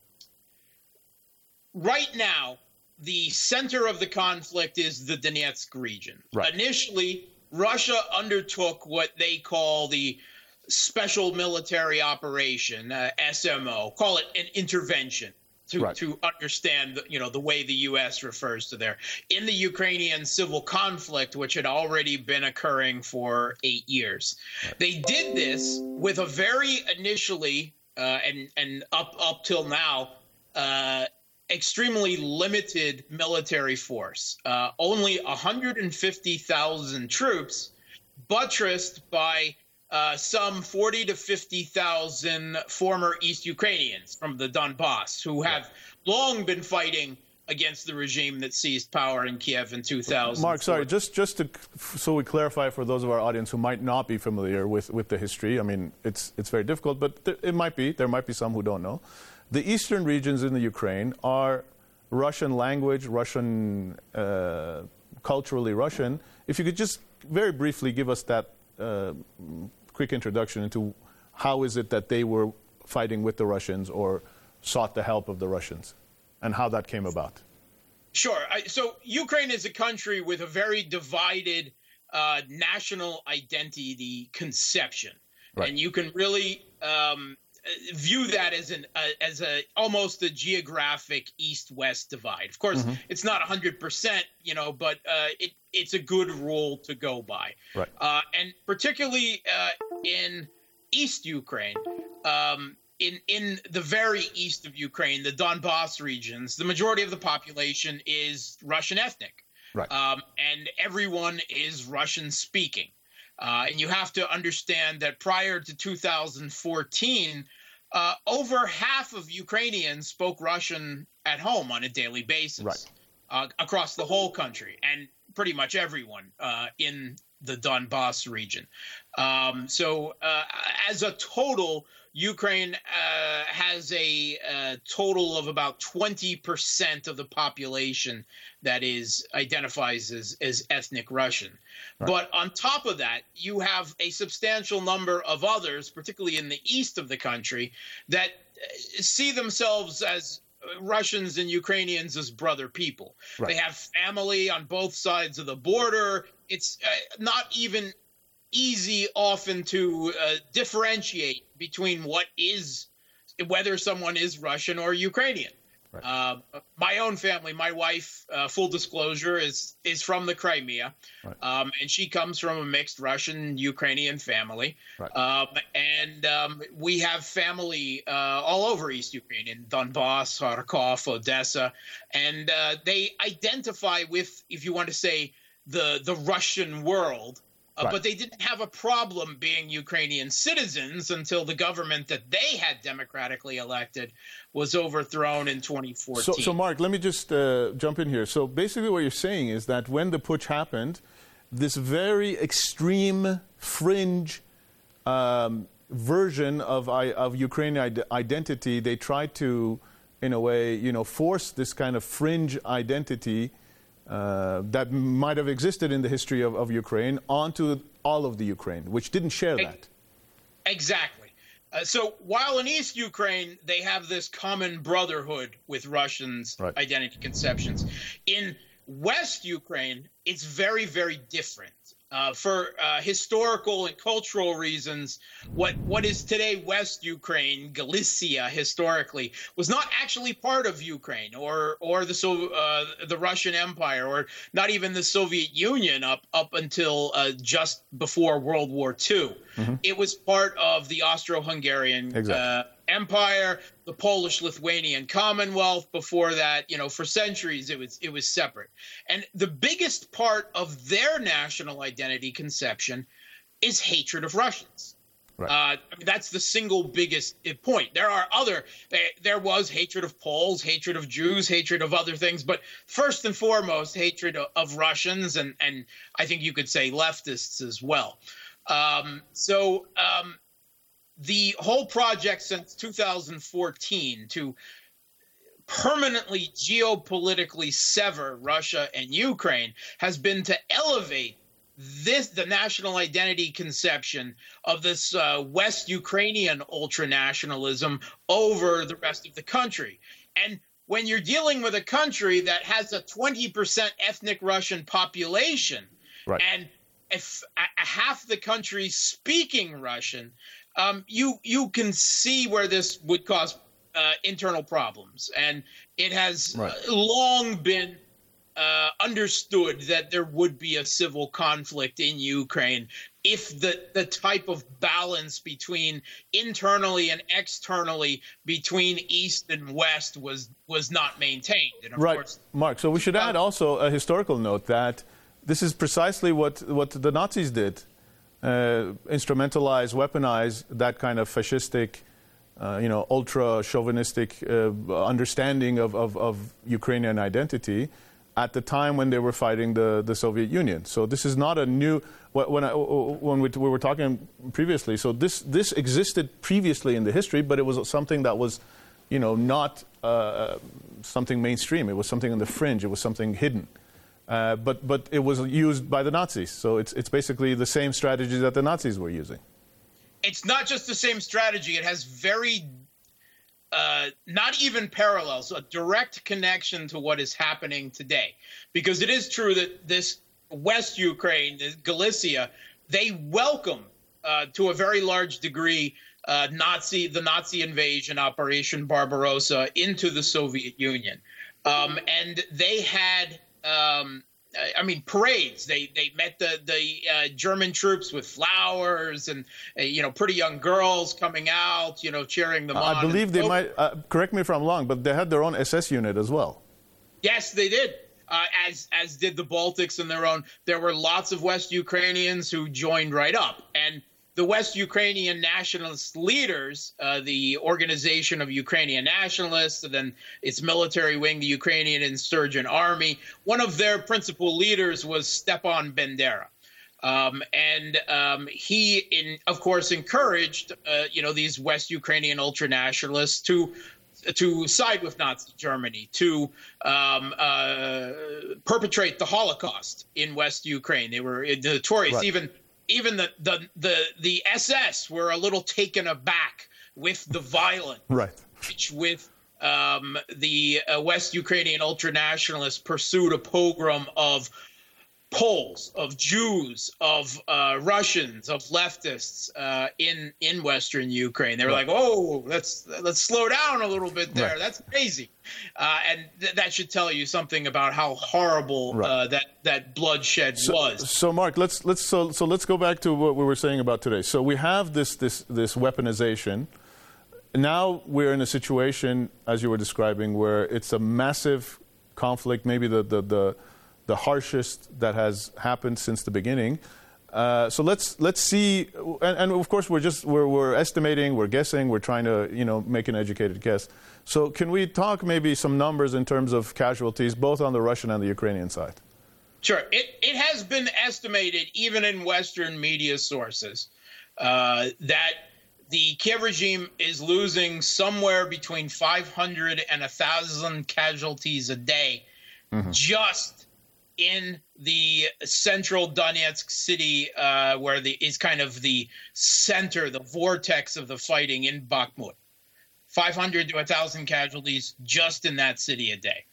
right now, the center of the conflict is the Donetsk region. Right. Initially, Russia undertook what they call the Special Military Operation, uh, S M O, call it an intervention to, right. to understand, the, you know, the way the U S refers to there. In the Ukrainian civil conflict, which had already been occurring for eight years. Right. They did this with a very initially, uh, and, and up, up till now, uh, extremely limited military force. Uh, only one hundred fifty thousand troops, buttressed by Uh, some forty to fifty thousand former East Ukrainians from the Donbass who have yeah. long been fighting against the regime that seized power in Kiev in two thousand. Mark, sorry, just just to, so we clarify for those of our audience who might not be familiar with, with the history. I mean, it's it's very difficult, but th- it might be. There might be some who don't know. The eastern regions in the Ukraine are Russian language, Russian, uh, culturally Russian. If you could just very briefly give us that Uh, quick introduction into how is it that they were fighting with the Russians or sought the help of the Russians, and how that came about? Sure. I, so Ukraine is a country with a very divided uh, national identity conception, right. And you can really um, view that as an uh, as a almost a geographic east-west divide. Of course, mm-hmm. It's not one hundred percent, you know, but uh, it it's a good rule to go by. Right. Uh, and particularly uh, in East Ukraine. Um, In, in the very east of Ukraine, the Donbas regions, the majority of the population is Russian ethnic. Right. Um, and everyone is Russian speaking. Uh, and you have to understand that prior to two thousand fourteen, uh, over half of Ukrainians spoke Russian at home on a daily basis. Right. Uh, across the whole country, and pretty much everyone uh, in the Donbas region. Um, so uh, as a total, Ukraine uh, has a, a total of about twenty percent of the population that is identifies as, as ethnic Russian. Right. But on top of that, you have a substantial number of others, particularly in the east of the country, that see themselves as Russians and Ukrainians as brother people. Right. They have family on both sides of the border. It's uh, not even easy often to uh, differentiate between what is, whether someone is Russian or Ukrainian. Right. Uh, my own family, my wife, uh, full disclosure, is is from the Crimea, right. um, and she comes from a mixed Russian-Ukrainian family. Right. Um, and um, we have family uh, all over East Ukraine, in Donbas, Kharkov, Odessa, and uh, they identify with, if you want to say, the the Russian world. Uh, right. But they didn't have a problem being Ukrainian citizens until the government that they had democratically elected was overthrown in twenty fourteen. So, so Mark, let me just uh, jump in here. So basically what you're saying is that when the putsch happened, this very extreme fringe um, version of, of Ukrainian identity, they tried to, in a way, you know, force this kind of fringe identity Uh, that might have existed in the history of, of Ukraine onto all of the Ukraine, which didn't share that. Exactly. Uh, so while in East Ukraine, they have this common brotherhood with Russians' right. identity conceptions. In West Ukraine, it's very, very different. Uh, for uh, historical and cultural reasons, what what is today West Ukraine, Galicia, historically, was not actually part of Ukraine or or the so uh, the Russian Empire, or not even the Soviet Union up up until uh, just before World War Two. Mm-hmm. It was part of the Austro-Hungarian exactly. uh, Empire, the Polish-Lithuanian Commonwealth. Before that, you know, for centuries it was it was separate. And the biggest part of their national identity conception is hatred of Russians. Right. Uh, I mean, that's the single biggest point. There are other, there, there was hatred of Poles, hatred of Jews, hatred of other things, but first and foremost, hatred of, of Russians, and, and I think you could say leftists as well. Um, so um, the whole project since two thousand fourteen to permanently geopolitically sever Russia and Ukraine has been to elevate this, the national identity conception of this uh, West Ukrainian ultranationalism over the rest of the country. And when you're dealing with a country that has a twenty percent ethnic Russian population, right. and if a, a half the country speaking Russian, um, you you can see where this would cause uh, internal problems. And it has right. long been Uh, understood that there would be a civil conflict in Ukraine if the, the type of balance between internally and externally between East and West was was not maintained. And of right, course, Mark. So we should add also a historical note that this is precisely what, what the Nazis did, uh, instrumentalize, weaponize that kind of fascistic, uh, you know, ultra-chauvinistic uh, understanding of, of, of Ukrainian identity at the time when they were fighting the, the Soviet Union. So this is not a new, when, I, when we, we were talking previously, so this, this existed previously in the history, but it was something that was, you know, not uh, something mainstream. It was something on the fringe. It was something hidden. Uh, but, but it was used by the Nazis. So it's, it's basically the same strategy that the Nazis were using. it's not just the same strategy. It has very, uh, not even parallels, a direct connection to what is happening today. Because it is true that this West Ukraine, Galicia, they welcome uh, to a very large degree uh, Nazi, the Nazi invasion, Operation Barbarossa, into the Soviet Union. Um, and they had... Um, I mean, parades. They they met the the uh, German troops with flowers and uh, you know, pretty young girls coming out, you know, cheering them uh, on. I believe they so, might. Uh, correct me if I'm wrong, but they had their own S S unit as well. Yes, they did. Uh, as as did the Baltics and their own. There were lots of West Ukrainians who joined right up, and the West Ukrainian nationalist leaders, uh, the Organization of Ukrainian Nationalists, and then its military wing, the Ukrainian Insurgent Army, one of their principal leaders was Stepan Bandera. Um, and um, he, in, of course, encouraged, uh, you know, these West Ukrainian ultranationalists to to side with Nazi Germany, to um, uh, perpetrate the Holocaust in West Ukraine. They were notorious, right. even... Even the, the the the S S were a little taken aback with the violence, right. which with um, the uh, West Ukrainian ultranationalists pursued a pogrom of Poles, of Jews, of uh, Russians, of leftists uh, in in Western Ukraine. They were right. like, "Oh, let's let's slow down a little bit there. Right. That's crazy," uh, and th- that should tell you something about how horrible right. uh, that that bloodshed so, was. So, Mark, let's let's so so let's go back to what we were saying about today. So we have this this this weaponization. Now we're in a situation, as you were describing, where it's a massive conflict, maybe the the the the harshest that has happened since the beginning. Uh, so let's let's see, and, and of course we're just we're, we're estimating, we're guessing, we're trying to you know make an educated guess. So can we talk maybe some numbers in terms of casualties, both on the Russian and the Ukrainian side? Sure, it it has been estimated, even in Western media sources, uh, that the Kiev regime is losing somewhere between five hundred and one thousand casualties a day, mm-hmm. just in the central Donetsk city, uh, where the is kind of the center, the vortex of the fighting in Bakhmut. five hundred to one thousand casualties just in that city a day.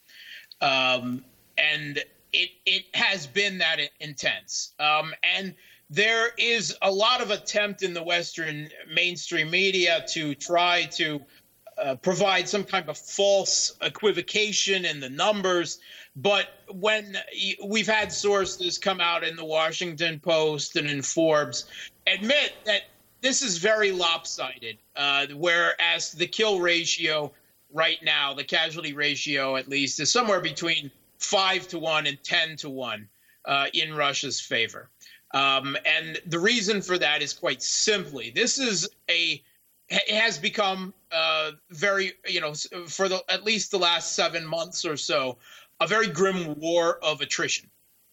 Um, and it it has been that intense. Um, and there is a lot of attempt in the Western mainstream media to try to uh, provide some kind of false equivocation in the numbers. But when we've had sources come out in the Washington Post and in Forbes admit that this is very lopsided, uh, whereas the kill ratio right now, the casualty ratio at least, is somewhere between five to one and ten to one uh, in Russia's favor. Um, and the reason for that is quite simply, this is a it has become uh, very, you know, for the at least the last seven months or so, a very grim war of attrition.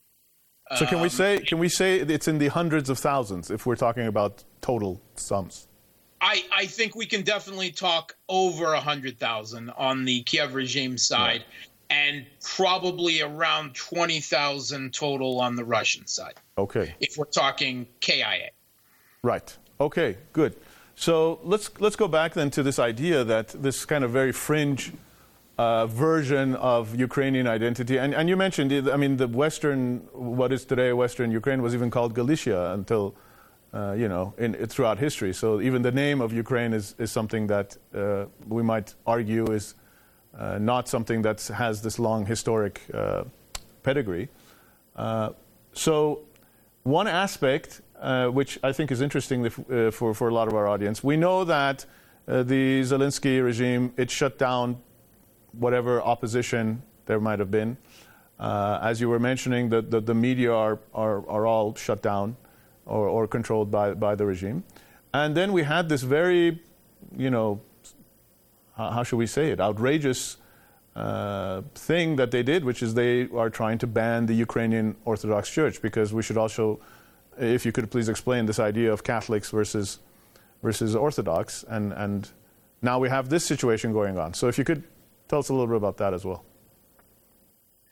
So can we Um, say can we say it's in the hundreds of thousands if we're talking about total sums? I, I think we can definitely talk over one hundred thousand on the Kiev regime side, yeah. and probably around twenty thousand total on the Russian side. Okay. If we're talking K I A. Right. Okay, good. So let's let's go back then to this idea that this kind of very fringe uh, version of Ukrainian identity, and, and you mentioned, I mean, the Western, what is today Western Ukraine was even called Galicia until, uh, you know, in, throughout history. So even the name of Ukraine is, is something that uh, we might argue is uh, not something that has this long historic uh, pedigree. Uh, so one aspect Uh, which I think is interesting if, uh, for, for a lot of our audience. We know that uh, the Zelensky regime, it shut down whatever opposition there might have been. Uh, as you were mentioning, the, the, the media are, are, are all shut down or, or controlled by, by the regime. And then we had this very, you know, how, how should we say it, outrageous uh, thing that they did, which is they are trying to ban the Ukrainian Orthodox Church, because we should also, if you could please explain this idea of Catholics versus versus Orthodox, and, and now we have this situation going on. So if you could tell us a little bit about that as well.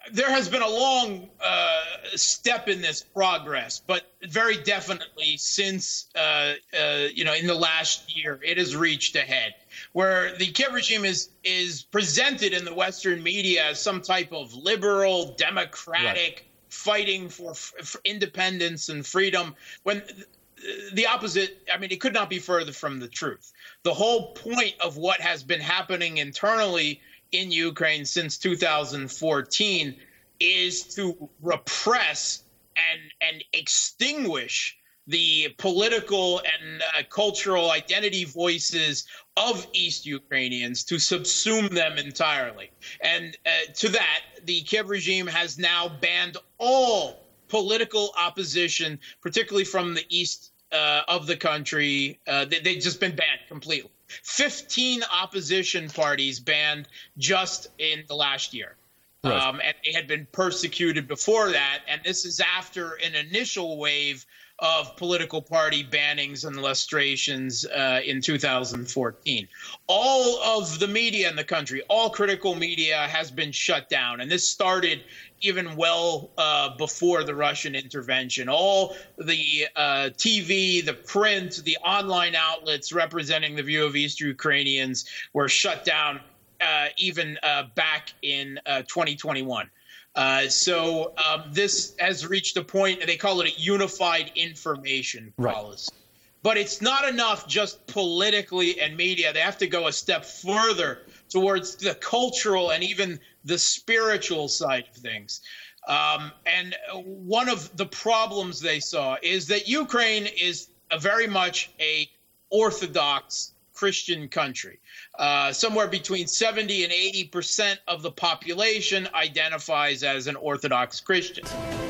there has been a long uh, step in this progress, but very definitely since, uh, uh, you know, in the last year, it has reached a head where the Kiev regime is is presented in the Western media as some type of liberal, democratic, right. fighting for, for independence and freedom, when the opposite, I mean, it could not be further from the truth. The whole point of what has been happening internally in Ukraine since two thousand fourteen is to repress and and extinguish the political and uh, cultural identity voices of East Ukrainians, to subsume them entirely. And uh, to that, the Kiev regime has now banned all political opposition, particularly from the east uh, of the country. Uh, they, they've just been banned completely. fifteen opposition parties banned just in the last year. Right. Um, and they had been persecuted before that. And this is after an initial wave of political party bannings and illustrations uh, in two thousand fourteen. All of the media in the country, all critical media, has been shut down. And this started even well uh, before the Russian intervention. All the uh, T V, the print, the online outlets representing the view of East Ukrainians were shut down uh, even uh, back in uh, twenty twenty-one. Uh, so um, this has reached a point, they call it a unified information policy. Right. But it's not enough just politically and media. They have to go a step further towards the cultural and even the spiritual side of things. Um, and one of the problems they saw is that Ukraine is a very much a Orthodox Christian country. Uh, somewhere between seventy and eighty percent of the population identifies as an Orthodox Christian.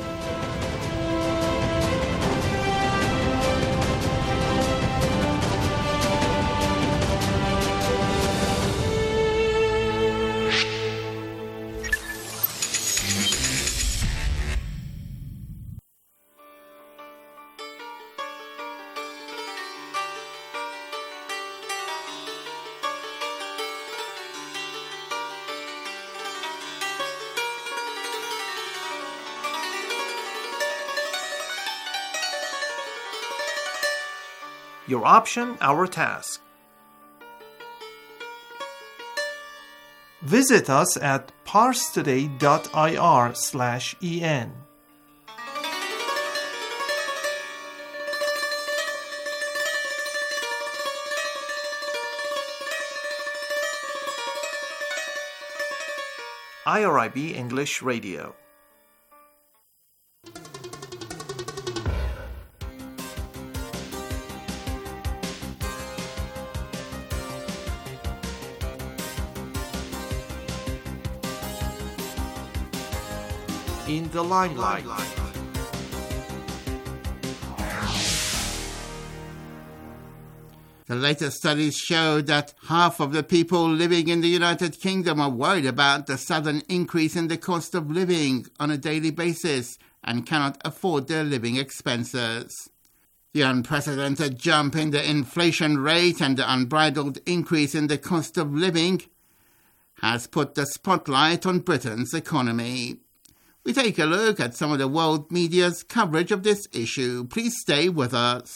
Your option, our task. Visit us at parstoday.ir slash en. I R I B English Radio. In the limelight. The latest studies show that half of the people living in the United Kingdom are worried about the sudden increase in the cost of living on a daily basis and cannot afford their living expenses. The unprecedented jump in the inflation rate and the unbridled increase in the cost of living has put the spotlight on Britain's economy. We take a look at some of the world media's coverage of this issue. Please stay with us.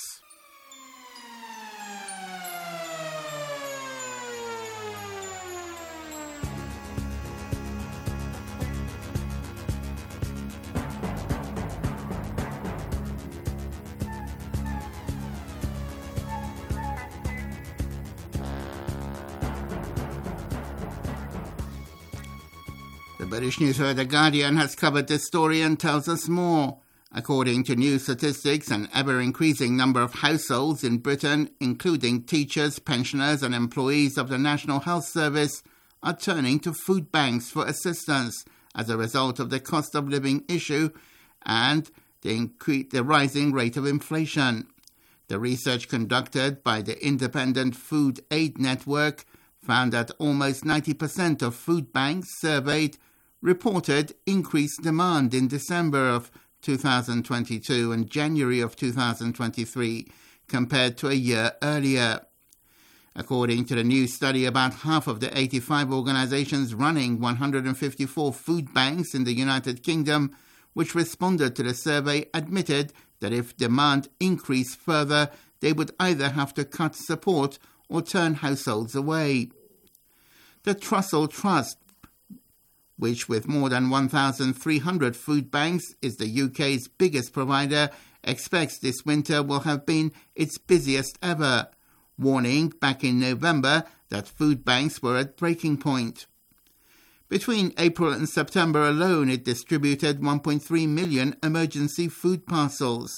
The British newspaper The Guardian has covered this story and tells us more. According to new statistics, an ever-increasing number of households in Britain, including teachers, pensioners and employees of the National Health Service, are turning to food banks for assistance as a result of the cost of living issue and the, incre- the rising rate of inflation. The research conducted by the Independent Food Aid Network found that almost ninety percent of food banks surveyed reported increased demand in December of two thousand twenty-two and January of two thousand twenty-three compared to a year earlier. According to the new study, about half of the eighty-five organisations running one hundred fifty-four food banks in the United Kingdom, which responded to the survey, admitted that if demand increased further, they would either have to cut support or turn households away. The Trussell Trust, which with more than one thousand three hundred food banks is the U K's biggest provider, expects this winter will have been its busiest ever, warning back in November that food banks were at breaking point. Between April and September alone, it distributed one point three million emergency food parcels.